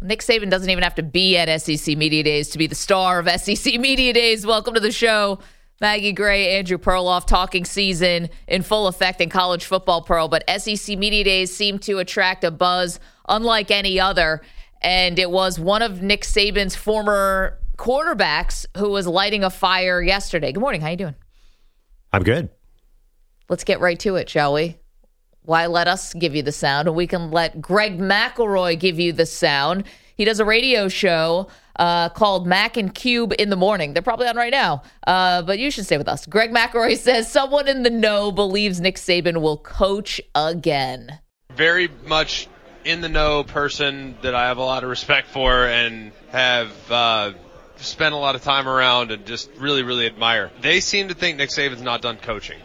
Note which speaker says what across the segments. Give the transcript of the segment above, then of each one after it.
Speaker 1: Nick Saban doesn't even have to be at SEC Media Days to be the star of SEC Media Days. Welcome to the show. Maggie Gray, Andrew Perloff, talking season in full effect in college football, Pearl. But SEC Media Days seem to attract a buzz unlike any other. And it was one of Nick Saban's former quarterbacks who was lighting a fire yesterday. Good morning. How you doing?
Speaker 2: I'm good.
Speaker 1: Let's get right to it, shall we? Why let us give you the sound, and we can let Greg McElroy give you the sound. He does a radio show called Mac and Cube in the Morning. They're probably on right now, but you should stay with us. Greg McElroy says someone in the know believes Nick Saban will coach again.
Speaker 3: Very much in the know person that I have a lot of respect for and have spent a lot of time around and just really, really admire. They seem to think Nick Saban's not done coaching.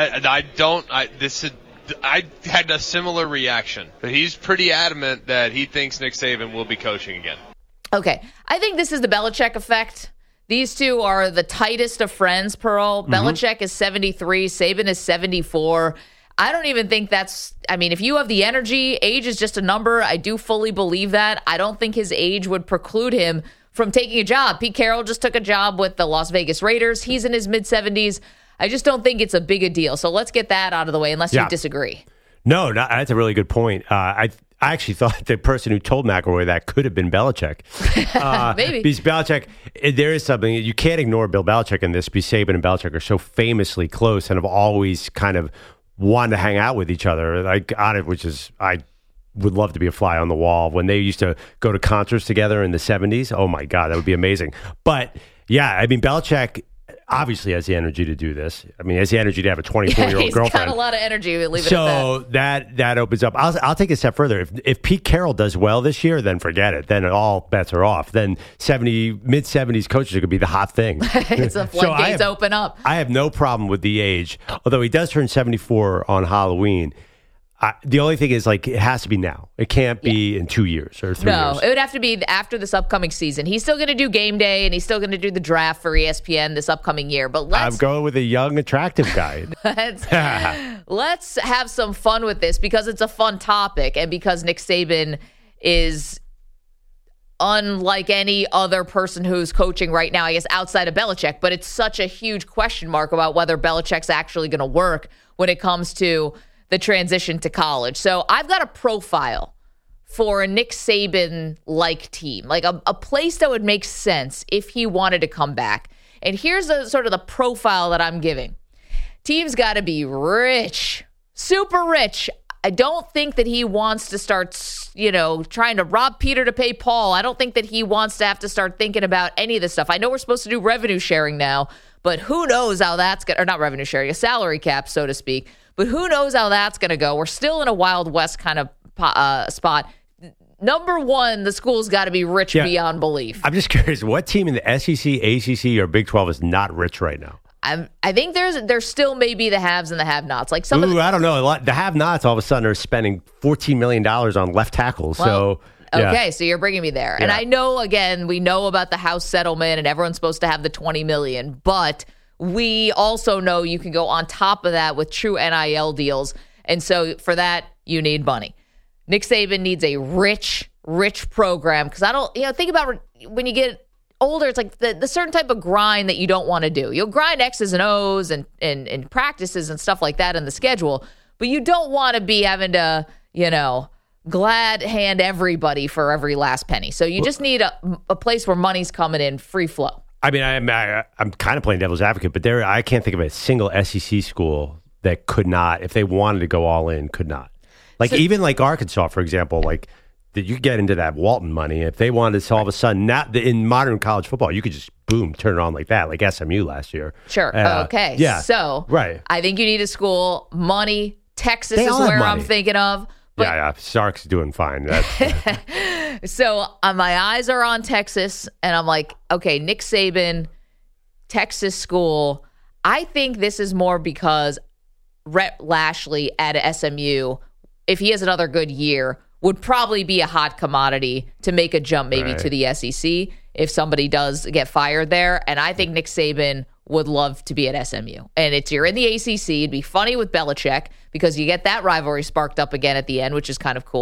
Speaker 3: I had a similar reaction, but he's pretty adamant that he thinks Nick Saban will be coaching again. Okay.
Speaker 1: I think this is the Belichick effect. These two are the tightest of friends, Pearl. Mm-hmm. Belichick is 73, Saban is 74. I don't even think if you have the energy, age is just a number. I do fully believe that. I don't think his age would preclude him from taking a job. Pete Carroll just took a job with the Las Vegas Raiders. He's in his mid-70s. I just don't think it's a big a deal. So let's get that out of the way, unless you disagree.
Speaker 2: No, that's a really good point. I actually thought the person who told McElroy that could have been Belichick.
Speaker 1: Maybe.
Speaker 2: Because Belichick, there is something, you can't ignore Bill Belichick in this, because Saban and Belichick are so famously close and have always kind of wanted to hang out with each other, I would love to be a fly on the wall. When they used to go to concerts together in the 70s, oh my God, that would be amazing. But yeah, Belichick obviously has the energy to do this. He has the energy to have a 24-year-old girlfriend.
Speaker 1: He's got a lot of energy. We'll leave it
Speaker 2: at that. So that opens up. I'll take it a step further. If Pete Carroll does well this year, then forget it. Then all bets are off. Then mid-70s coaches are going to be the hot thing.
Speaker 1: It's a floodgates open up.
Speaker 2: I have no problem with the age, although he does turn 74 on Halloween. The only thing is, it has to be now. It can't be in 2 years or 3 years.
Speaker 1: No, it would have to be after this upcoming season. He's still going to do game day, and he's still going to do the draft for ESPN this upcoming year. But
Speaker 2: I'm going with a young, attractive guy.
Speaker 1: Let's have some fun with this, because it's a fun topic, and because Nick Saban is unlike any other person who's coaching right now, I guess, outside of Belichick. But it's such a huge question mark about whether Belichick's actually going to work when it comes to the transition to college. So I've got a profile for a Nick Saban-like team, like a place that would make sense if he wanted to come back. And here's sort of the profile that I'm giving. Team's got to be rich, super rich. I don't think that he wants to start, trying to rob Peter to pay Paul. I don't think that he wants to have to start thinking about any of this stuff. I know we're supposed to do revenue sharing now, but who knows how that's going to, or not revenue sharing, a salary cap, so to speak. But who knows how that's going to go? We're still in a Wild West kind of spot. Number one, the school's got to be rich beyond belief.
Speaker 2: I'm just curious, what team in the SEC, ACC, or Big 12 is not rich right now?
Speaker 1: I think there's still maybe the haves and the have-nots. I
Speaker 2: don't know. The have-nots all of a sudden are spending $14 million on left tackles.
Speaker 1: Okay, so you're bringing me there. Yeah. And I know, again, we know about the House settlement, and everyone's supposed to have the $20 million, but we also know you can go on top of that with true NIL deals. And so for that, you need money. Nick Saban needs a rich program, because think about when you get older, it's like the certain type of grind that you don't want to do. You'll grind X's and O's and practices and stuff like that in the schedule, but you don't want to be having to, glad hand everybody for every last penny. So you just need a place where money's coming in free flow.
Speaker 2: I'm kind of playing devil's advocate, but I can't think of a single SEC school that could not, if they wanted to go all in, could not. Even Arkansas, for example, that you get into that Walton money. If they wanted to all of a sudden, in modern college football, you could just, boom, turn it on like that, like SMU last year.
Speaker 1: Sure. Okay.
Speaker 2: Yeah.
Speaker 1: So
Speaker 2: right.
Speaker 1: I think you need a school, money. Texas is where I'm thinking of.
Speaker 2: But, Sark's doing fine.
Speaker 1: So my eyes are on Texas, and I'm like, okay, Nick Saban, Texas school. I think this is more because Rhett Lashley at SMU, if he has another good year, would probably be a hot commodity to make a jump maybe to the SEC if somebody does get fired there. And I think Nick Saban would love to be at SMU. And you're in the ACC. It'd be funny with Belichick because you get that rivalry sparked up again at the end, which is kind of cool.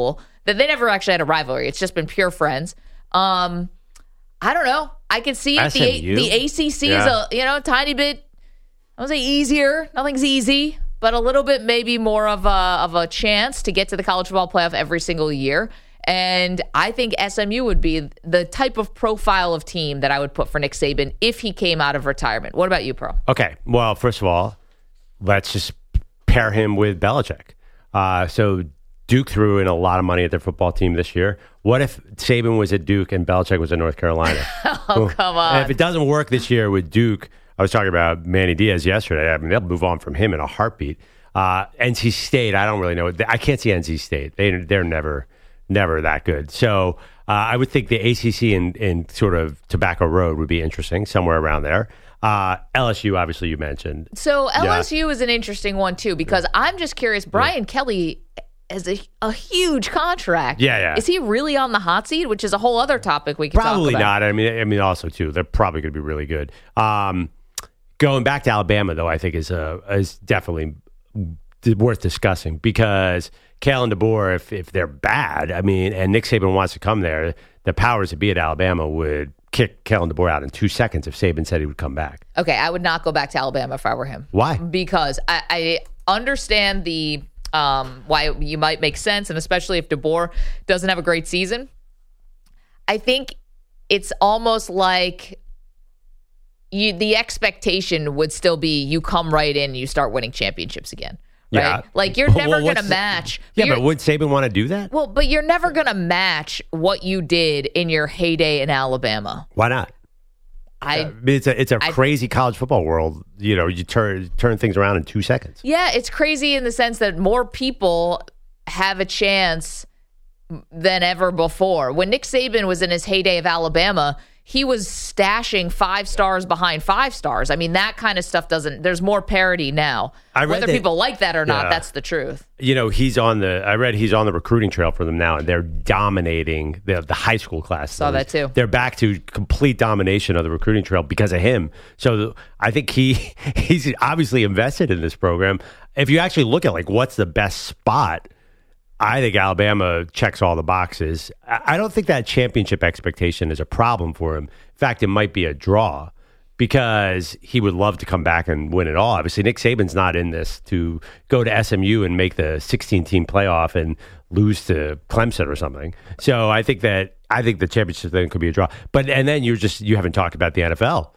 Speaker 1: that they never actually had a rivalry. It's just been pure friends. I don't know. I could see it. The ACC is a tiny bit, I would say easier. Nothing's easy, but a little bit maybe more of a chance to get to the college football playoff every single year. And I think SMU would be the type of profile of team that I would put for Nick Saban if he came out of retirement. What about you, Pro?
Speaker 2: Okay. Well, first of all, let's just pair him with Belichick. So Duke threw in a lot of money at their football team this year. What if Saban was at Duke and Belichick was at North Carolina?
Speaker 1: Oh, come on.
Speaker 2: And if it doesn't work this year with Duke, I was talking about Manny Diaz yesterday. I mean, they'll move on from him in a heartbeat. NC State, I don't really know. I can't see NC State. They're never that good. So I would think the ACC and sort of Tobacco Road would be interesting, somewhere around there. LSU, obviously, you mentioned.
Speaker 1: So LSU is an interesting one, too, because I'm just curious. Brian Kelly has a huge contract.
Speaker 2: Yeah.
Speaker 1: Is he really on the hot seat, which is a whole other topic we could
Speaker 2: probably
Speaker 1: talk about?
Speaker 2: Not. I mean, also, too, they're probably going to be really good. Going back to Alabama, though, I think is definitely worth discussing because Kale and DeBoer, if they're bad, I mean, and Nick Saban wants to come there, the powers that be at Alabama would kick Kale and DeBoer out in 2 seconds if Saban said he would come back.
Speaker 1: Okay, I would not go back to Alabama if I were him.
Speaker 2: Why?
Speaker 1: Because I understand the why you might make sense, and especially if DeBoer doesn't have a great season. I think it's almost like the expectation would still be you come right in and you start winning championships again. Right?
Speaker 2: Yeah.
Speaker 1: Like you're never going to match.
Speaker 2: But would Saban want to do that?
Speaker 1: Well, but you're never going to match what you did in your heyday in Alabama.
Speaker 2: Why not? I mean, it's a crazy college football world. You know, you turn things around in 2 seconds.
Speaker 1: Yeah, it's crazy in the sense that more people have a chance than ever before. When Nick Saban was in his heyday of Alabama, he was stashing 5 stars behind 5 stars. I mean, that kind of stuff there's more parity now. Whether people like that or not, that's the truth.
Speaker 2: You know, he's on the recruiting trail for them now, and they're dominating the high school class.
Speaker 1: Saw that too.
Speaker 2: They're back to complete domination of the recruiting trail because of him. So I think he's obviously invested in this program. If you actually look at like what's the best spot, I think Alabama checks all the boxes. I don't think that championship expectation is a problem for him. In fact, it might be a draw because he would love to come back and win it all. Obviously, Nick Saban's not in this to go to SMU and make the 16-team playoff and lose to Clemson or something. So I think the championship thing could be a draw. And then you haven't talked about the NFL.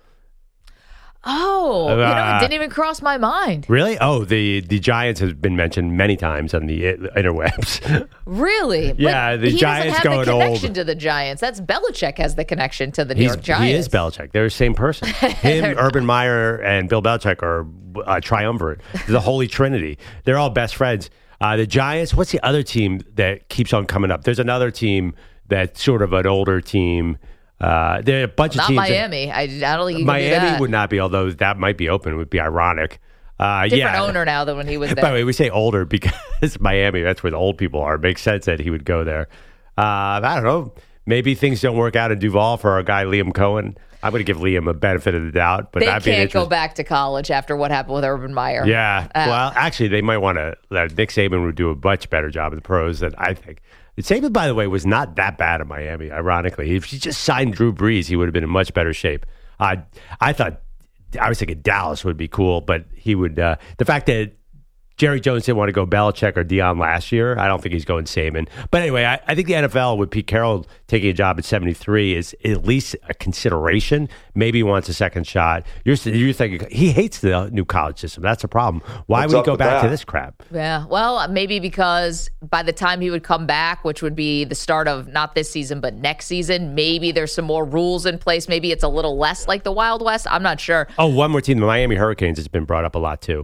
Speaker 1: Oh, it didn't even cross my mind.
Speaker 2: Really? Oh, the Giants has been mentioned many times on the interwebs.
Speaker 1: Really?
Speaker 2: Yeah,
Speaker 1: but
Speaker 2: the Giants going old.
Speaker 1: He doesn't have the connection to the Giants. That's Belichick has the connection to the New York Giants.
Speaker 2: He is Belichick. They're the same person. Him, Urban Meyer, and Bill Belichick are a triumvirate. The Holy Trinity. They're all best friends. The Giants, what's the other team that keeps on coming up? There's another team that's sort of an older team. There are a bunch of teams.
Speaker 1: Not Miami. I don't think you can
Speaker 2: Miami
Speaker 1: do that.
Speaker 2: would not be, although that might be open. It would be ironic.
Speaker 1: Different owner now than when he was there.
Speaker 2: By the way, we say older because Miami, that's where the old people are. It makes sense that he would go there. I don't know. Maybe things don't work out in Duval for our guy Liam Cohen. I'm going to give Liam a benefit of the doubt. But
Speaker 1: they can't go back to college after what happened with Urban Meyer.
Speaker 2: Yeah. Well, actually, they might want to. Nick Saban would do a much better job in the pros than I think. Saban, by the way, was not that bad in Miami, ironically. If he just signed Drew Brees, he would have been in much better shape. I was thinking Dallas would be cool, but he would. The fact that Jerry Jones didn't want to go Belichick or Dion last year, I don't think he's going Saban. But anyway, I think the NFL, with Pete Carroll taking a job at 73, is at least a consideration. Maybe he wants a second shot. You're thinking he hates the new college system. That's a problem. Why would he go back to this crap?
Speaker 1: Yeah, well, maybe because by the time he would come back, which would be the start of not this season but next season, maybe there's some more rules in place. Maybe it's a little less like the Wild West. I'm not sure.
Speaker 2: Oh, one more team, the Miami Hurricanes, has been brought up a lot too.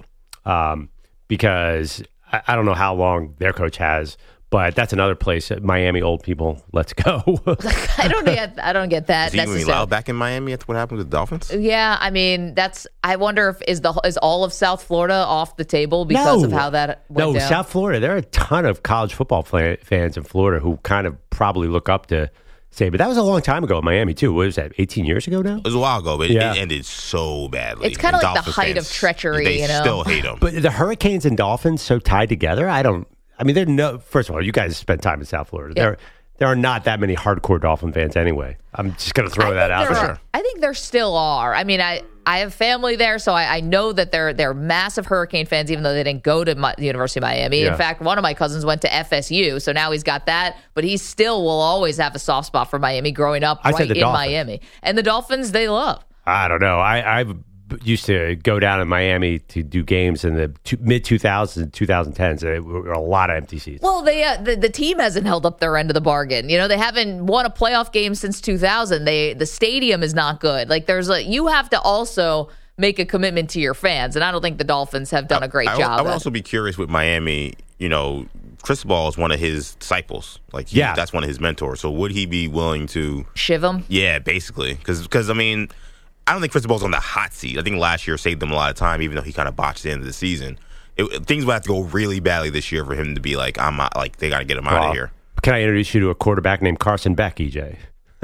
Speaker 2: Because I don't know how long their coach has, but that's another place. Miami old people, let's go.
Speaker 1: I don't get that.
Speaker 4: Is he even allowed back in Miami after what happened with the Dolphins?
Speaker 1: Yeah, I mean I wonder if is all of South Florida off the table because of how that went down?
Speaker 2: South Florida. There are a ton of college football fans in Florida who kind of probably look up to Saban. But that was a long time ago in Miami too. What was that? 18 years ago now?
Speaker 4: It was a while ago, but it ended so badly.
Speaker 1: It's kind of like the height of treachery.
Speaker 4: They still hate him.
Speaker 2: But the Hurricanes and Dolphins so tied together. I don't I mean, first of all, you guys spend time in South Florida. Yeah. There are not that many hardcore Dolphin fans anyway. I'm just going to throw that out there.
Speaker 1: I think there still are. I mean, I have family there, so I know that they're massive Hurricane fans, even though they didn't go to the University of Miami. Yeah. In fact, one of my cousins went to FSU, so now he's got that. But he still will always have a soft spot for Miami growing up right in Miami. And the Dolphins, they love.
Speaker 2: I don't know. I've used to go down in Miami to do games in the mid-2000s and 2010s. There were a lot of empty seats.
Speaker 1: Well, the team hasn't held up their end of the bargain. You know, they haven't won a playoff game since 2000. The stadium is not good. Like, you have to also make a commitment to your fans, and I don't think the Dolphins have done a great job.
Speaker 4: I would also be curious with Miami. You know, Cristobal is one of his disciples. Like, that's one of his mentors. So would he be willing to
Speaker 1: shiv him?
Speaker 4: Yeah, basically, because I mean, I don't think Cristobal's on the hot seat. I think last year saved them a lot of time, even though he kind of botched the end of the season. Things would have to go really badly this year for him to be like, I'm not, like, they got to get him out of here.
Speaker 2: Can I introduce you to a quarterback named Carson Beck, EJ?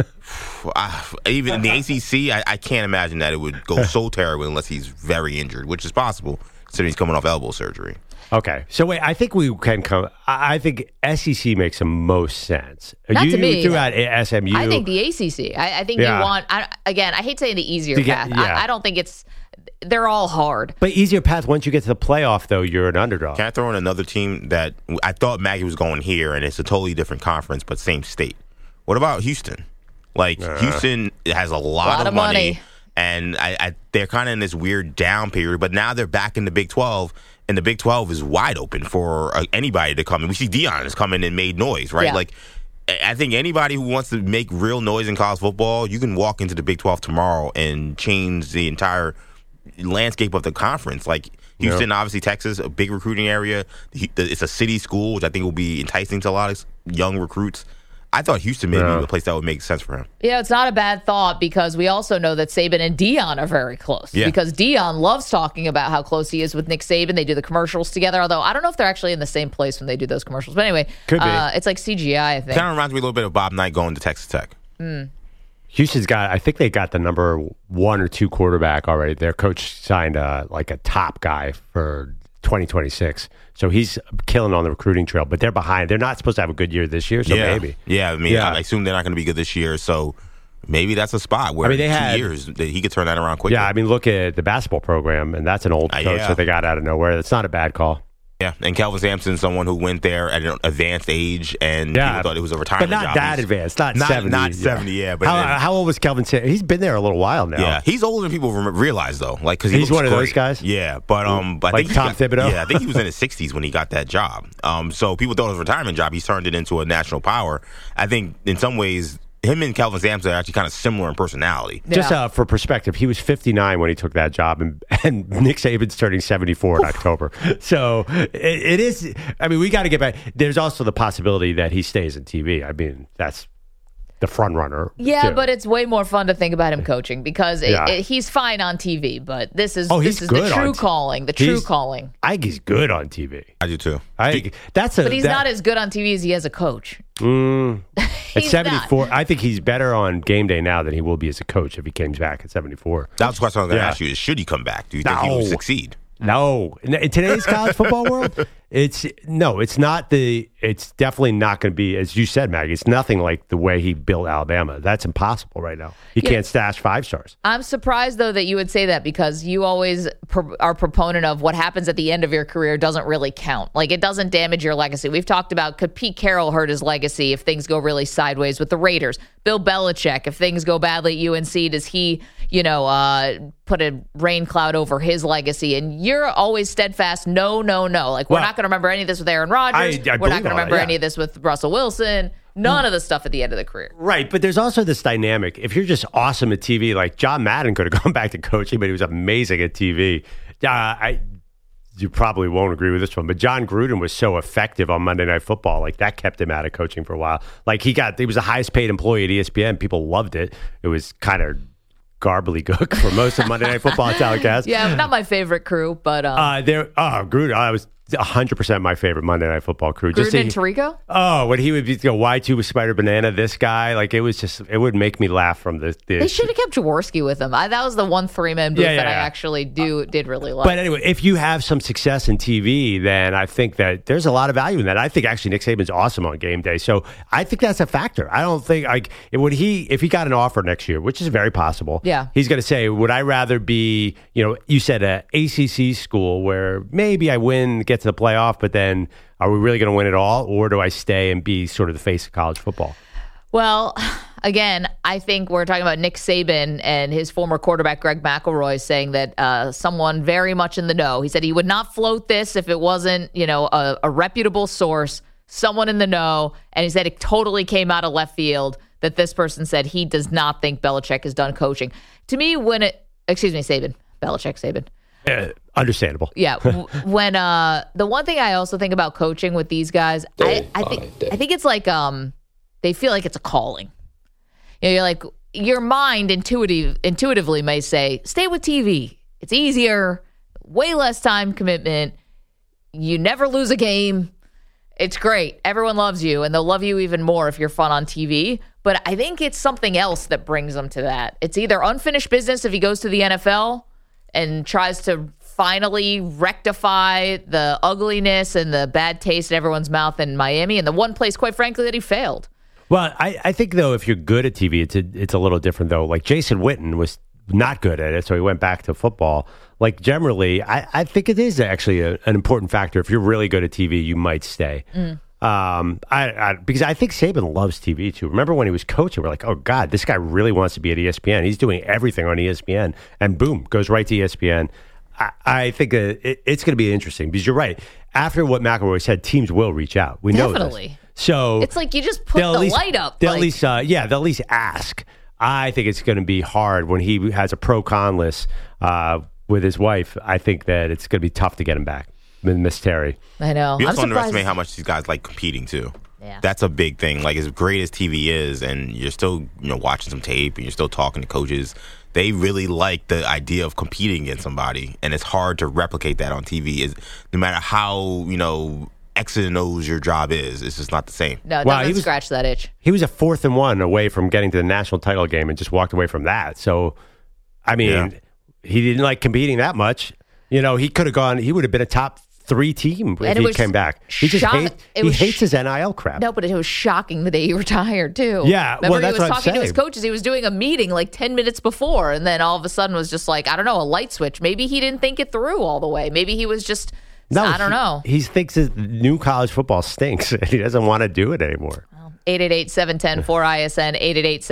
Speaker 4: Even in the ACC, I can't imagine that it would go so terrible unless he's very injured, which is possible considering he's coming off elbow surgery.
Speaker 2: Okay, so wait, I think we can come. I think SEC makes the most sense.
Speaker 1: Not to me.
Speaker 2: You threw out SMU.
Speaker 1: I think the ACC. I think you want. Again, I hate saying the easier path. I don't think it's. They're all hard.
Speaker 2: But easier path once you get to the playoff, though, you're an underdog.
Speaker 4: Can I throw in another team that I thought Maggie was going here, and it's a totally different conference, but same state? What about Houston? Like, Houston has a lot of money. And they're kind of in this weird down period, but now they're back in the Big 12, and the Big 12 is wide open for anybody to come in. We see Deion has come in and made noise, right? Yeah. Like, I think anybody who wants to make real noise in college football, you can walk into the Big 12 tomorrow and change the entire landscape of the conference. Like, Houston, obviously Texas, a big recruiting area. It's a city school, which I think will be enticing to a lot of young recruits. I thought Houston may be the place that would make sense for him.
Speaker 1: Yeah, it's not a bad thought because we also know that Saban and Deion are very close. Yeah. Because Deion loves talking about how close he is with Nick Saban. They do the commercials together, although I don't know if they're actually in the same place when they do those commercials. But anyway, it's like CGI, I think.
Speaker 4: Kind of reminds me a little bit of Bob Knight going to Texas Tech.
Speaker 2: Houston's I think they got the number 1 or 2 quarterback already. Their coach signed like a top guy for 2026. So he's killing on the recruiting trail, but they're behind. They're not supposed to have a good year this year, so maybe.
Speaker 4: Yeah, I mean, I assume they're not going to be good this year, so maybe that's a spot where in 2 years he could turn that around quickly.
Speaker 2: Yeah, I mean, look at the basketball program, and that's an old coach that they got out of nowhere. That's not a bad call.
Speaker 4: Yeah, and Kelvin Sampson, someone who went there at an advanced age, and people thought it was a retirement job.
Speaker 2: But not that advanced, not 70.
Speaker 4: Not 70, But
Speaker 2: how old was Kelvin Sampson? He's been there a little while now.
Speaker 4: Yeah, he's older than people realize, though. Like, because
Speaker 2: he's one of those guys.
Speaker 4: Yeah, but
Speaker 2: like I think Tom Thibodeau.
Speaker 4: Yeah, I think he was in his 60s when he got that job. So people thought it was a retirement job. He's turned it into a national power. I think in some ways, him and Kelvin Sampson are actually kind of similar in personality.
Speaker 2: Yeah. Just for perspective, he was 59 when he took that job, and Nick Saban's turning 74 in October. So it is. I mean, we got to get back. There's also the possibility that he stays in TV. I mean, that's the front runner.
Speaker 1: Yeah, too. But it's way more fun to think about him coaching because he's fine on TV. But this is the true calling. The true calling.
Speaker 2: I think he's good on TV.
Speaker 4: I do too.
Speaker 1: But he's not as good on TV as he is a coach.
Speaker 2: At 74, I think he's better on game day now than he will be as a coach if he comes back at 74.
Speaker 4: That was the question I was going to ask you: is should he come back? Do you think he will succeed?
Speaker 2: No. In today's college football world, it's not it's definitely not going to be, as you said, Maggie, it's nothing like the way he built Alabama. That's impossible right now. He can't stash 5 stars.
Speaker 1: I'm surprised, though, that you would say that because you always are a proponent of what happens at the end of your career doesn't really count. Like, it doesn't damage your legacy. We've talked about, could Pete Carroll hurt his legacy if things go really sideways with the Raiders? Bill Belichick, if things go badly at UNC, does he, put a rain cloud over his legacy? And you're always steadfast, no. Like, we're not going to remember any of this with Aaron Rodgers. We're not going to remember any of this with Russell Wilson. None of the stuff at the end of the career.
Speaker 2: Right, but there's also this dynamic. If you're just awesome at TV, like John Madden could have gone back to coaching, but he was amazing at TV. You probably won't agree with this one, but John Gruden was so effective on Monday Night Football. Like, that kept him out of coaching for a while. Like, he was the highest paid employee at ESPN. People loved it. It was kind of gobbledygook for most of Monday Night Football telecast.
Speaker 1: Yeah, not my favorite crew, but
Speaker 2: Gruden. 100% my favorite Monday Night Football crew.
Speaker 1: Gruden and Tirico?
Speaker 2: Oh, when he would be Y2 with Spider Banana, this guy, like it would make me laugh from the
Speaker 1: They should have kept Jaworski with him. That was the one 3-man booth that I actually did really like.
Speaker 2: But anyway, if you have some success in TV, then I think that there's a lot of value in that. I think actually Nick Saban's awesome on game day. So I think that's a factor. I don't think if he got an offer next year, which is very possible, he's going to say, would I rather be, you said a ACC school where maybe I win, get to the playoff, but then are we really going to win it all, or do I stay and be sort of the face of college football?
Speaker 1: Well, again, I think we're talking about Nick Saban and his former quarterback Greg McElroy saying that someone very much in the know. He said he would not float this if it wasn't, a reputable source, someone in the know, and he said it totally came out of left field that this person said he does not think Belichick is done coaching. To me, Saban, Belichick, Saban.
Speaker 2: Understandable.
Speaker 1: Yeah. When the one thing I also think about coaching with these guys, I think it's like they feel like it's a calling. You're like, your mind intuitively may say, stay with TV. It's easier, way less time commitment. You never lose a game. It's great. Everyone loves you, and they'll love you even more if you're fun on TV. But I think it's something else that brings them to that. It's either unfinished business if he goes to the NFL and tries to finally rectify the ugliness and the bad taste in everyone's mouth in Miami, and the one place, quite frankly, that he failed.
Speaker 2: Well, I think, though, if you're good at TV, it's a little different, though. Like Jason Witten was not good at it, so he went back to football. Like generally, I think it is actually an important factor. If you're really good at TV, you might stay. Because I think Saban loves TV too. Remember when he was coaching, we're like, oh God, this guy really wants to be at ESPN. He's doing everything on ESPN, and boom, goes right to ESPN. I think it's going to be interesting because you're right. After what McElroy said, teams will reach out. We know this. So
Speaker 1: it's like you just put the light up.
Speaker 2: They'll at least ask. I think it's going to be hard when he has a pro-con list with his wife. I think that it's going to be tough to get him back. Miss Terry.
Speaker 1: I know.
Speaker 4: You also underestimate how much these guys like competing too.
Speaker 1: Yeah.
Speaker 4: That's a big thing. Like as great as TV is, and you're still watching some tape, and you're still talking to coaches. They really like the idea of competing against somebody, and it's hard to replicate that on TV. No matter how X's and O's your job is, it's just not the same.
Speaker 1: No, doesn't scratch that itch.
Speaker 2: He was a 4th and 1 away from getting to the national title game, and just walked away from that. So, I mean, he didn't like competing that much. He could have gone. He would have been a top 3 team if he came back. He just hates his NIL crap.
Speaker 1: No, but it was shocking the day he retired too.
Speaker 2: Yeah,
Speaker 1: remember
Speaker 2: that's
Speaker 1: he was talking to his coaches. He was doing a meeting like 10 minutes before, and then all of a sudden was just like, I don't know, a light switch. Maybe he didn't think it through all the way. Maybe he was just. I don't know.
Speaker 2: He thinks his new college football stinks. He doesn't want to do it anymore.
Speaker 1: 888-710-4ISN,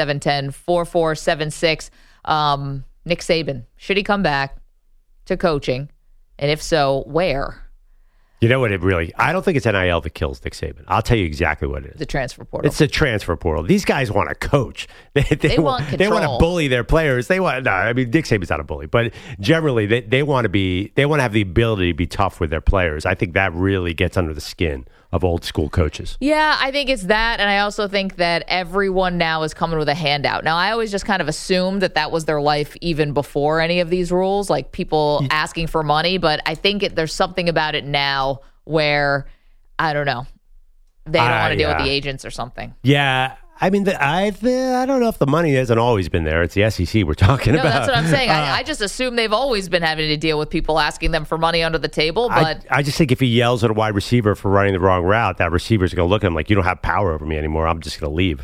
Speaker 1: 888-710-4476. Nick Saban, should he come back to coaching? And if so, where?
Speaker 2: You know what? I don't think it's NIL that kills Nick Saban. I'll tell you exactly what it is.
Speaker 1: The transfer portal.
Speaker 2: It's the transfer portal. These guys want to coach. They
Speaker 1: want control.
Speaker 2: They want to bully their players. Nick Saban's not a bully, but generally they want to have the ability to be tough with their players. I think that really gets under the skin of old school coaches.
Speaker 1: Yeah, I think it's that, and I also think that everyone now is coming with a handout. Now, I always just kind of assumed that was their life even before any of these rules, like people asking for money, but I think there's something about it now where, I don't know, they don't want to deal with the agents or something.
Speaker 2: Yeah, I mean, I don't know if the money hasn't always been there. It's the SEC we're talking about.
Speaker 1: That's what I'm saying. I just assume they've always been having to deal with people asking them for money under the table. But
Speaker 2: I just think if he yells at a wide receiver for running the wrong route, that receiver's going to look at him like, you don't have power over me anymore. I'm just going to leave.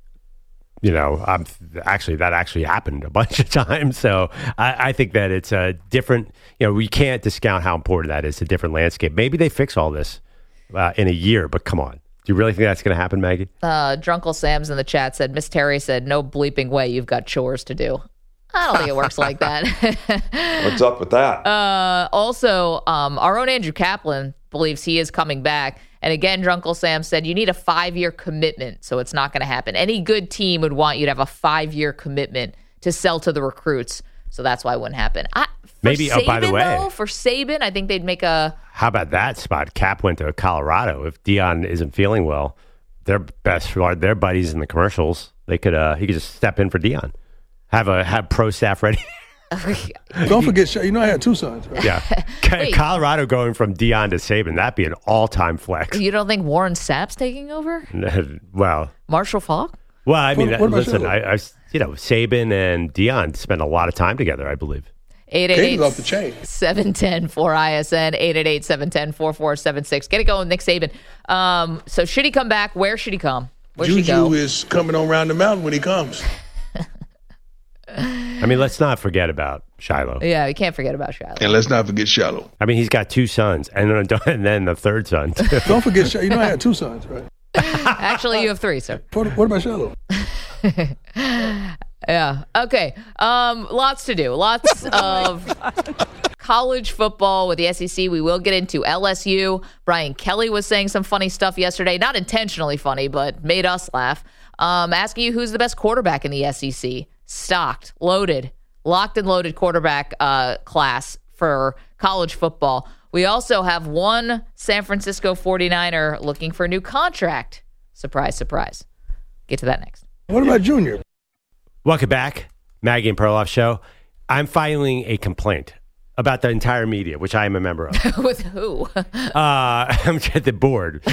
Speaker 2: That actually happened a bunch of times. So I think that it's a different, we can't discount how important that is, a different landscape. Maybe they fix all this in a year, but come on. Do you really think that's going to happen, Maggie?
Speaker 1: Drunkle Sam's in the chat said, Miss Terry said, no bleeping way, you've got chores to do. I don't think it works like that.
Speaker 5: What's up with that?
Speaker 1: Also, our own Andrew Kaplan believes he is coming back. And again, Drunkle Sam said, you need a 5-year commitment, so it's not going to happen. Any good team would want you to have a 5-year commitment to sell to the recruits. So that's why it wouldn't happen.
Speaker 2: Maybe,
Speaker 1: Saban,
Speaker 2: by the way,
Speaker 1: though, for Saban, I think they'd make a...
Speaker 2: How about that spot? Cap went to Colorado. If Deion isn't feeling well, they're buddies in the commercials. He could just step in for Deion. Have pro staff ready
Speaker 6: Don't forget, you know I had two sons, right?
Speaker 2: Yeah. Colorado going from Deion to Saban, that'd be an all-time flex.
Speaker 1: You don't think Warren Sapp's taking over?
Speaker 2: Well.
Speaker 1: Marshall Faulk?
Speaker 2: Well, I mean, listen,
Speaker 6: I
Speaker 2: Saban and Deion spent a lot of time together, I believe.
Speaker 1: 888-710-4ISN, 888-710-4476. Get it going, Nick Saban. So should he come back? Where should he come? Where should he go?
Speaker 6: Juju is coming on around the mountain when he comes.
Speaker 2: I mean, let's not forget about Shiloh.
Speaker 1: Yeah, you can't forget about Shiloh.
Speaker 6: And let's not forget Shiloh.
Speaker 2: I mean, he's got two sons, and then the third son.
Speaker 6: Don't forget Shiloh. You know I had two sons, right?
Speaker 1: Actually, you have three, sir.
Speaker 6: What about Shiloh?
Speaker 1: Yeah. Okay. Lots to do. Lots of college football with the SEC. We will get into LSU. Brian Kelly was saying some funny stuff yesterday. Not intentionally funny, but made us laugh. Asking you who's the best quarterback in the SEC. Stocked, loaded, locked and loaded quarterback class for college football. We also have one San Francisco 49er looking for a new contract. Surprise, surprise. Get to that next.
Speaker 6: What about Junior?
Speaker 2: Welcome back, Maggie and Perloff Show. I'm filing a complaint about the entire media, which I am a member of.
Speaker 1: With who?
Speaker 2: I'm at the board,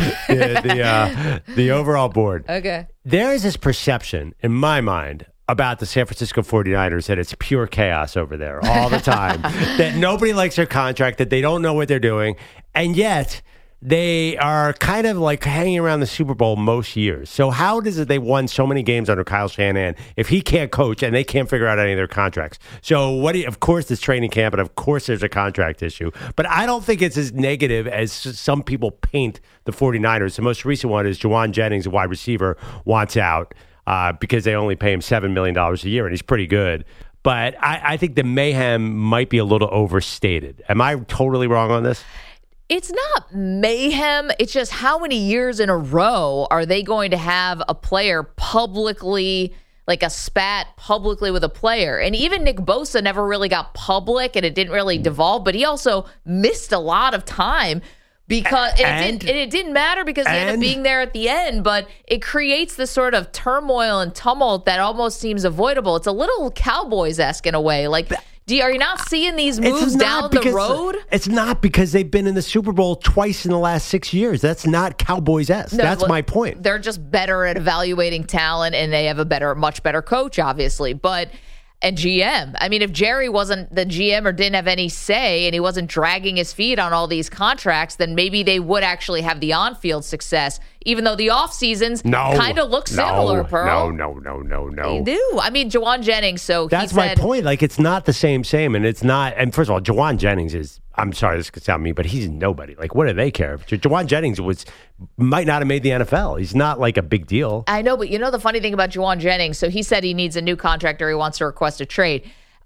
Speaker 2: the overall board.
Speaker 1: Okay.
Speaker 2: There is this perception in my mind about the San Francisco 49ers that it's pure chaos over there all the time, that nobody likes their contract, that they don't know what they're doing, and yet they are kind of like hanging around the Super Bowl most years. So how does it they won so many games under Kyle Shanahan if he can't coach and they can't figure out any of their contracts? So of course there's training camp and of course there's a contract issue, but I don't think it's as negative as some people paint the 49ers. The most recent one is Juwan Jennings, a wide receiver, wants out because they only pay him $7 million a year and he's pretty good. But I think the mayhem might be a little overstated. Am I totally wrong on this?
Speaker 1: It's not mayhem. It's just how many years in a row are they going to have a player publicly, like a spat publicly with a player? And even Nick Bosa never really got public and it didn't really devolve, but he also missed a lot of time because it didn't matter because he ended up being there at the end, but it creates this sort of turmoil and tumult that almost seems avoidable. It's a little Cowboys-esque in a way. Like, are you not seeing these moves down the road?
Speaker 2: It's not because they've been in the Super Bowl twice in the last 6 years. That's not Cowboys-esque. No, that's my point.
Speaker 1: They're just better at evaluating talent, and they have much better coach, obviously. And GM. I mean, if Jerry wasn't the GM or didn't have any say and he wasn't dragging his feet on all these contracts, then maybe they would actually have the on-field success, even though the off-seasons kind of look similar, Pearl.
Speaker 2: No.
Speaker 1: They do. I mean, Juwan Jennings,
Speaker 2: that's my point. Like, it's not the same, and it's not. And first of all, Juwan Jennings is, I'm sorry, this could sound mean, but he's nobody. Like, what do they care? Juwan Jennings might not have made the NFL. He's not like a big deal.
Speaker 1: I know, but you know the funny thing about Juwan Jennings? So he said he needs a new contract or he wants to request a trade.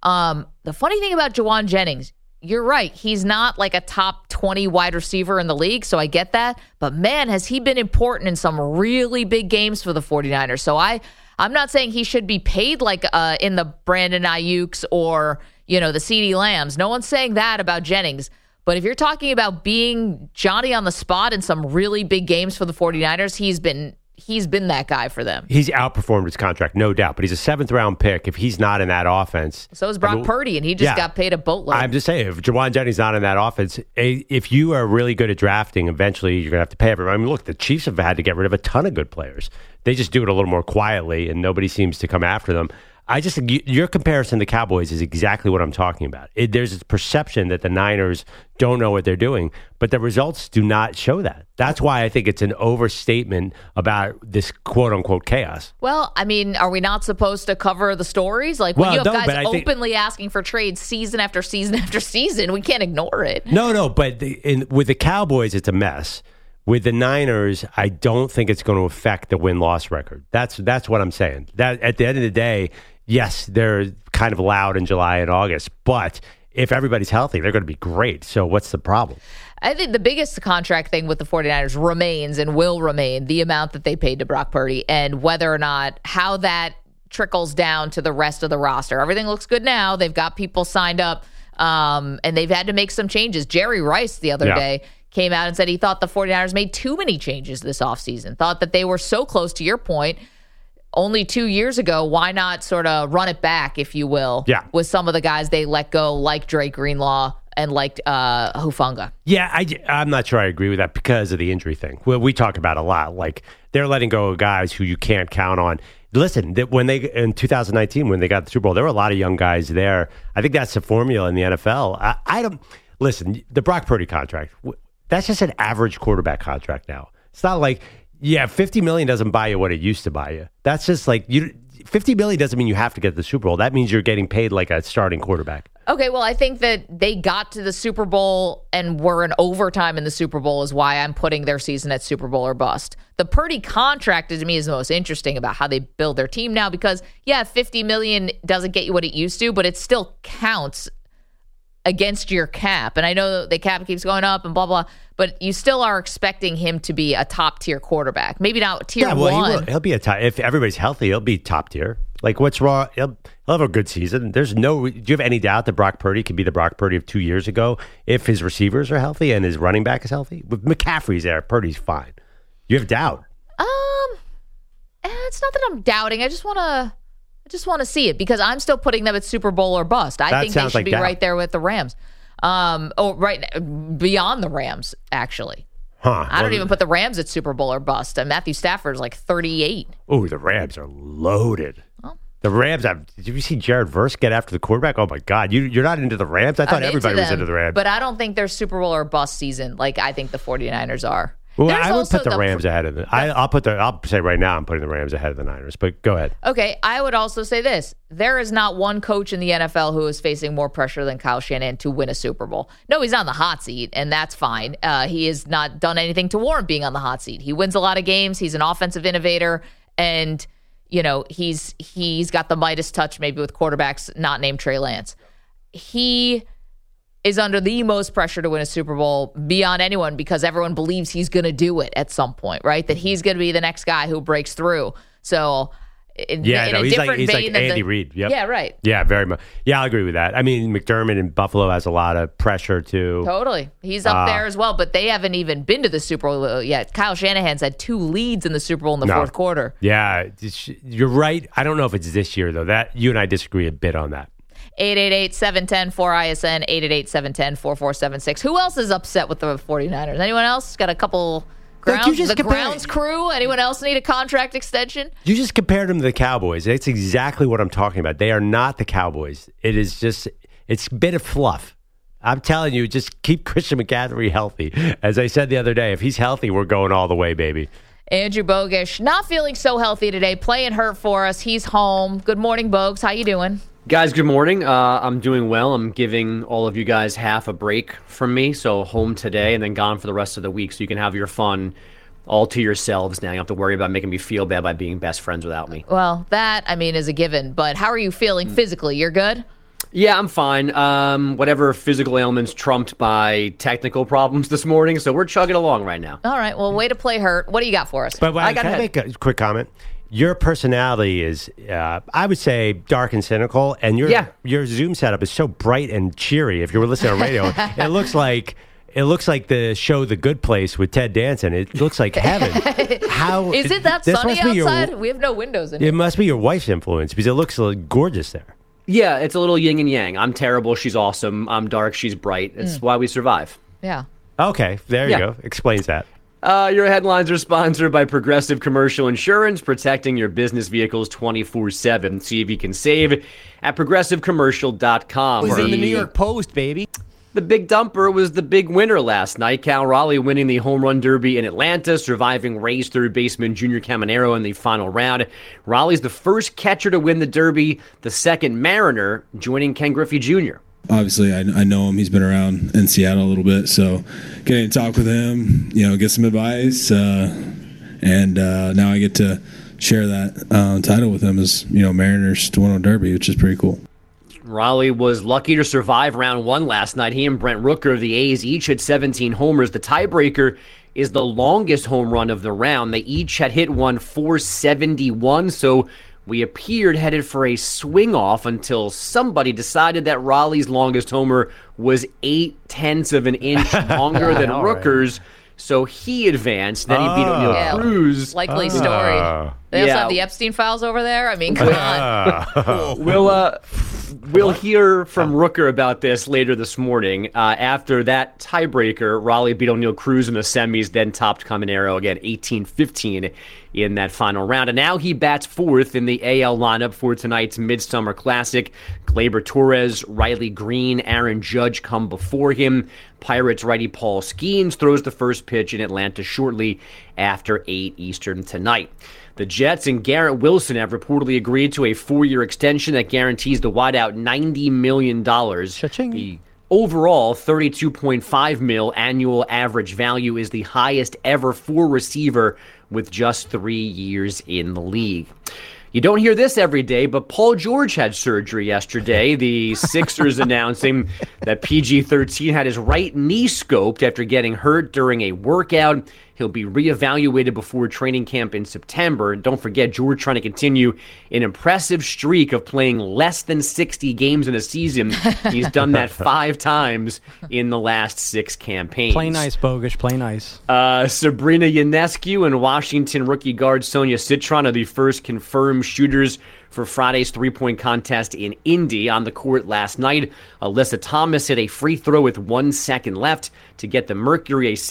Speaker 1: The funny thing about Juwan Jennings, you're right. He's not like a top 20 wide receiver in the league, so I get that. But, man, has he been important in some really big games for the 49ers. So I'm not saying he should be paid like in the Brandon Ayuk's or, the CeeDee Lambs. No one's saying that about Jennings. But if you're talking about being Johnny on the spot in some really big games for the 49ers, he's been that guy for them.
Speaker 2: He's outperformed his contract, no doubt. But he's a seventh-round pick. If he's not in that offense...
Speaker 1: So is Brock Purdy, and he just got paid a boatload.
Speaker 2: I'm just saying, if Juwan Jennings not in that offense, if you are really good at drafting, eventually you're going to have to pay everyone. I mean, look, the Chiefs have had to get rid of a ton of good players. They just do it a little more quietly, and nobody seems to come after them. Your comparison to Cowboys is exactly what I'm talking about. There's this perception that the Niners don't know what they're doing, but the results do not show that. That's why I think it's an overstatement about this quote-unquote chaos.
Speaker 1: Well, I mean, are we not supposed to cover the stories? Like, when you have guys openly asking for trades season after season after season, we can't ignore it.
Speaker 2: No, but with the Cowboys, it's a mess. With the Niners, I don't think it's going to affect the win-loss record. That's what I'm saying. That at the end of the day, yes, they're kind of loud in July and August, but if everybody's healthy, they're going to be great. So what's the problem?
Speaker 1: I think the biggest contract thing with the 49ers remains and will remain the amount that they paid to Brock Purdy and whether or not how that trickles down to the rest of the roster. Everything looks good now. They've got people signed up, and they've had to make some changes. Jerry Rice the other day came out and said he thought the 49ers made too many changes this offseason, thought that they were so close, to your point, only 2 years ago, why not sort of run it back, if you will, with some of the guys they let go, like Drake Greenlaw and like Hufanga?
Speaker 2: Yeah, I'm not sure I agree with that because of the injury thing. Well, we talk about a lot. Like, they're letting go of guys who you can't count on. Listen, when they in 2019, when they got the Super Bowl, there were a lot of young guys there. I think that's the formula in the NFL. I don't listen. The Brock Purdy contract, that's just an average quarterback contract now. It's not like, $50 million doesn't buy you what it used to buy you. That's just like $50 million doesn't mean you have to get the Super Bowl. That means you're getting paid like a starting quarterback.
Speaker 1: Okay, well, I think that they got to the Super Bowl and were in overtime in the Super Bowl is why I'm putting their season at Super Bowl or bust. The Purdy contract to me is the most interesting about how they build their team now because, $50 million doesn't get you what it used to, but it still counts against your cap. And I know the cap keeps going up and blah, blah, but you still are expecting him to be a top-tier quarterback. Maybe not tier one.
Speaker 2: He'll be if everybody's healthy, he'll be top tier. Like, what's wrong? He'll have a good season. Do you have any doubt that Brock Purdy can be the Brock Purdy of 2 years ago if his receivers are healthy and his running back is healthy? With McCaffrey's there, Purdy's fine. You have doubt?
Speaker 1: It's not that I'm doubting. I just want to see it because I'm still putting them at Super Bowl or bust. I think they should be right there with the Rams. Right beyond the Rams, actually. I don't even put the Rams at Super Bowl or bust. And Matthew Stafford's like 38.
Speaker 2: Oh, the Rams are loaded. Oh. The Rams did you see Jared Verse get after the quarterback? Oh, my God. You're not into the Rams? I thought everybody was into the Rams.
Speaker 1: But I don't think they're Super Bowl or bust season like I think the 49ers are.
Speaker 2: Well, I would put the Rams ahead of them. I'll say right now I'm putting the Rams ahead of the Niners, but go ahead.
Speaker 1: Okay, I would also say this. There is not one coach in the NFL who is facing more pressure than Kyle Shanahan to win a Super Bowl. No, he's not on the hot seat, and that's fine. He has not done anything to warrant being on the hot seat. He wins a lot of games. He's an offensive innovator, and he's got the Midas touch maybe with quarterbacks not named Trey Lance. He is under the most pressure to win a Super Bowl beyond anyone because everyone believes he's going to do it at some point, right? That he's going to be the next guy who breaks through. So,
Speaker 2: he's like Andy Reid. Yep.
Speaker 1: Yeah, right.
Speaker 2: Yeah, very much. Yeah, I'll agree with that. I mean, McDermott in Buffalo has a lot of pressure too.
Speaker 1: Totally. He's up there as well, but they haven't even been to the Super Bowl yet. Kyle Shanahan's had 2 leads in the Super Bowl in the fourth quarter.
Speaker 2: Yeah, you're right. I don't know if it's this year, though. That you and I disagree a bit on that.
Speaker 1: 888-710-4ISN, 888-710-4476. Who else is upset with the 49ers? Anyone else? Got a couple grounds crew? Anyone else need a contract extension?
Speaker 2: You just compared them to the Cowboys. That's exactly what I'm talking about. They are not the Cowboys. It is just, it's a bit of fluff. I'm telling you, just keep Christian McCaffrey healthy. As I said the other day, if he's healthy, we're going all the way, baby.
Speaker 1: Andrew Bogish, not feeling so healthy today, playing hurt for us. He's home. Good morning, Bogues. How you doing?
Speaker 7: Guys, good morning. I'm doing well. I'm giving all of you guys half a break from me, so home today and then gone for the rest of the week so you can have your fun all to yourselves now. You don't have to worry about making me feel bad by being best friends without me.
Speaker 1: Well, that, is a given, but how are you feeling physically? You're good?
Speaker 7: Yeah, I'm fine. Whatever physical ailments trumped by technical problems this morning, so we're chugging along right now.
Speaker 1: All right, well, way to play hurt. What do you got for us?
Speaker 2: But can I make a quick comment? Your personality is, I would say, dark and cynical, and your Zoom setup is so bright and cheery. If you were listening on radio, it looks like the show The Good Place with Ted Danson. It looks like heaven. How
Speaker 1: is it that sunny outside? We have no windows in here.
Speaker 2: It must be your wife's influence because it looks gorgeous there.
Speaker 7: Yeah, it's a little yin and yang. I'm terrible. She's awesome. I'm dark. She's bright. It's why we survive.
Speaker 1: Yeah.
Speaker 2: Okay, there you go. Explains that.
Speaker 7: Your headlines are sponsored by Progressive Commercial Insurance, protecting your business vehicles 24/7. See if you can save at progressivecommercial.com.
Speaker 2: It was in the New York Post, baby.
Speaker 7: The big dumper was the big winner last night. Cal Raleigh winning the Home Run Derby in Atlanta, surviving Rays third baseman Junior Caminero in the final round. Raleigh's the first catcher to win the Derby, the second Mariner, joining Ken Griffey Jr.
Speaker 8: Obviously, I know him. He's been around in Seattle a little bit, so getting to talk with him, get some advice, and now I get to share that title with him as Mariners to win on Derby, which is pretty cool.
Speaker 7: Raleigh was lucky to survive round 1 last night. He and Brent Rooker of the A's each had 17 homers. The tiebreaker is the longest home run of the round. They each had hit one 471, so we appeared headed for a swing-off until somebody decided that Raleigh's longest homer was 0.8 of an inch longer than Rooker's. So he advanced. Then he beat O'Neal Cruz.
Speaker 1: Likely story. They also have the Epstein files over there. I mean, come on.
Speaker 7: We'll hear from Rooker about this later this morning. After that tiebreaker, Raleigh beat O'Neal Cruz in the semis, then topped Caminero again 18-15 in that final round. And now he bats fourth in the AL lineup for tonight's Midsummer Classic. Gleyber Torres, Riley Green, Aaron Judge come before him. Pirates righty Paul Skeens throws the first pitch in Atlanta shortly after 8 Eastern tonight. The Jets and Garrett Wilson have reportedly agreed to a 4-year extension that guarantees the wideout $90 million.
Speaker 9: Cha-ching.
Speaker 7: The overall $32.5 million annual average value is the highest ever for receiver with just 3 years in the league. You don't hear this every day, but Paul George had surgery yesterday. The Sixers announcing that PG-13 had his right knee scoped after getting hurt during a workout. He'll be reevaluated before training camp in September. And don't forget, George trying to continue an impressive streak of playing less than 60 games in a season. He's done that 5 times in the last 6 campaigns.
Speaker 9: Play nice, Bogusch. Play nice.
Speaker 7: Sabrina Ionescu and Washington rookie guard Sonia Citron are the first confirmed shooters for Friday's three-point contest in Indy. On the court last night, Alyssa Thomas hit a free throw with 1 second left to get the Mercury a